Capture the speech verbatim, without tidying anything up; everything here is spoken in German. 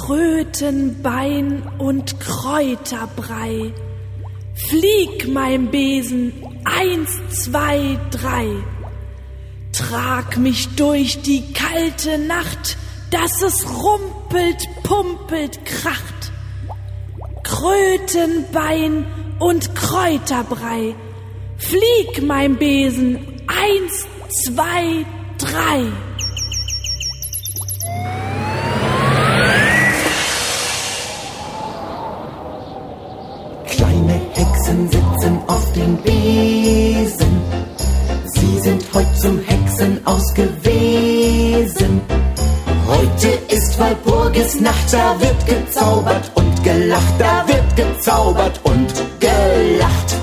Krötenbein und Kräuterbrei. Flieg, mein Besen, eins, zwei, drei. Trag mich durch die kalte Nacht, dass es rumpelt, pumpelt, kracht. Krötenbein und Kräuterbrei. Flieg, mein Besen, eins, zwei, drei. Kleine Hexen sitzen auf den Besen. Sie sind heut zum Hexen ausgewesen. Heute ist Walpurgisnacht, da wird gezaubert und gelacht, da wird gezaubert und gelacht.